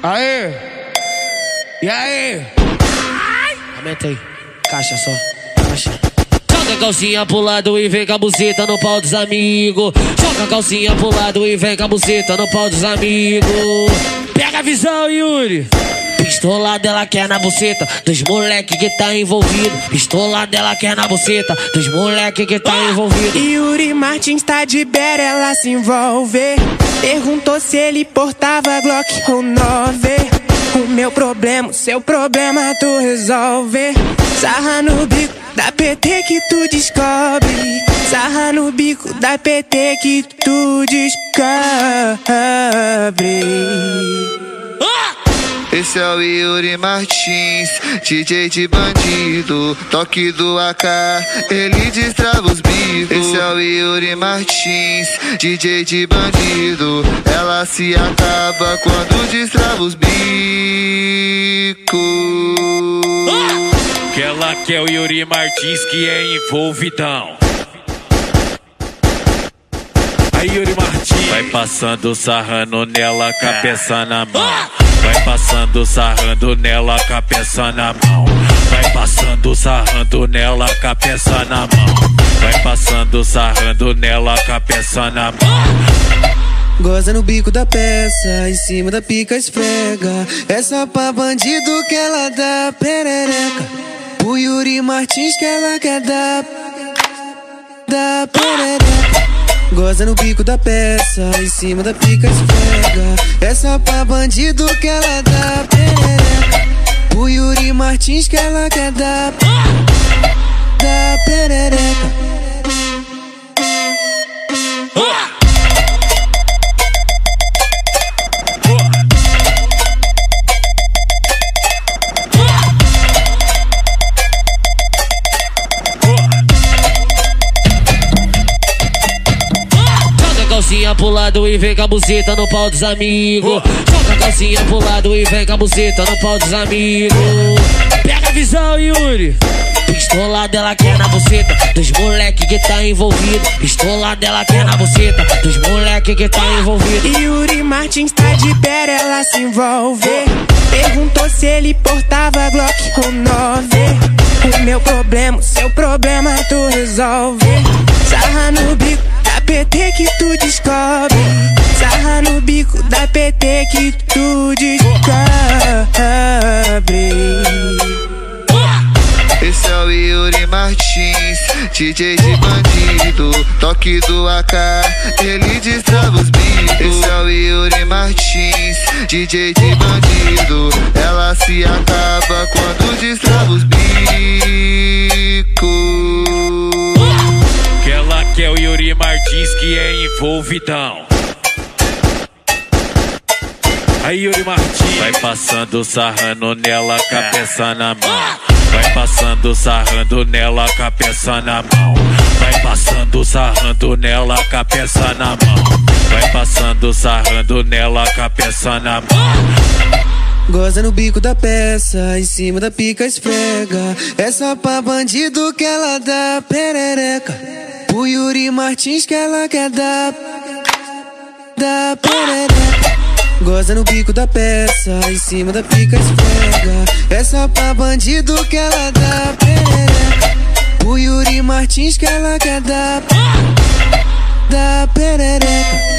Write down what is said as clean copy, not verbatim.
Aê! E aí? Aumenta aí. Caixa só. Caixa. Joga a calcinha pro lado e vem com a buceta no pau dos amigos. Joga a calcinha pro lado e vem com a buceta no pau dos amigos. Pega a visão, Yuri. Pistolada ela quer na buceta dos moleque que tá envolvido. Pistolada ela quer na buceta dos moleque que tá envolvido. Yuri Martins tá de bera, ela se envolve. Perguntou se ele portava Glock ou 9. O meu problema, o seu problema tu resolve. Sarra no bico da PT que tu descobre. Sarra no bico da PT que tu descobre. Esse é o Yuri Martins, DJ de bandido, toque do AK, ele destrava os bicos. Esse é o Yuri Martins, DJ de bandido, ela se acaba quando destrava os bicos. Que ela quer o Yuri Martins que é envolvidão. Aí Yuri Martins vai passando, sarrando nela com a peça na mão. Vai passando, sarrando nela com a peça na mão. Vai passando, sarrando nela com a peça na mão. Vai passando, sarrando nela com a peça na mão. Goza no bico da peça, em cima da pica esfrega. É só pra bandido que ela dá perereca. O Yuri Martins que ela quer dar perereca. Goza no bico da peça, em cima da pica esfrega. É só pra bandido que ela dá perereca. O Yuri Martins que ela quer dar perereca. Calcinha pro lado e vem com a buceta no pau dos amigos. Joga a calcinha pro lado e vem com a buceta no pau dos amigos. Pega a visão, Yuri. Pistolada ela quer na buceta dos moleque que tá envolvido. Pistolada ela quer na buceta dos moleque que tá envolvido. Yuri Martins tá de pera, ela se envolve. Perguntou se ele portava Glock ou 9. O meu problema, o seu problema tu resolve. Sarra no bico da PT que tu descobre. Sarra no bico da PT que tu descobre. Esse é o Yuri Martins, DJ de bandido, toque do AK, ele destrava os bicos. Esse é o Yuri Martins, DJ de bandido, ela se acaba quando destrava os bicos. Que ela quer o Yuri Martins que é envolvidão. Aí Yuri Martins vai passando, sarrando nela com a peça na mão. Vai passando, sarrando nela com a peça na mão. Vai passando, sarrando nela com a peça na mão. Vai passando, sarrando nela com a peça na mão. Goza no bico da peça, em cima da pica esfrega. É só pra bandido que ela dá perereca. O Yuri Martins que ela quer dar perereca. Goza no bico da peça, em cima da pica esfrega. É só pra bandido que ela dá perereca. O Yuri Martins que ela quer dar perereca.